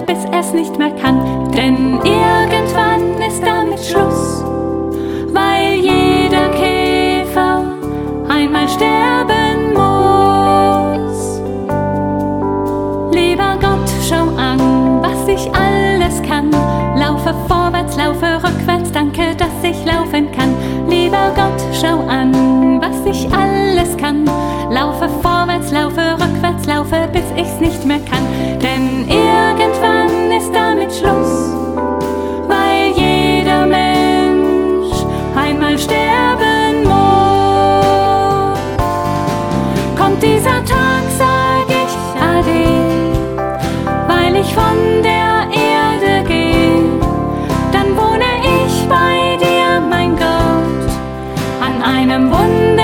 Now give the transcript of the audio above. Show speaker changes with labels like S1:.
S1: bis es nicht mehr kann. Denn irgendwann ist damit Schluss, weil jeder Käfer einmal sterben muss. Lieber Gott, schau an, was ich alles kann. Laufe vorwärts, laufe rückwärts, danke, dass ich laufen kann. Lieber Gott, schau an, was ich alles kann. Laufe vorwärts, laufe rückwärts, laufe, bis ich's nicht mehr kann. Denn irgendwann ist damit Schluss, weil jeder Mensch einmal sterben muss. Kommt dieser Tag, sag ich Ade, weil ich von der Erde gehe. Dann wohne ich bei dir, mein Gott, an einem Wunder.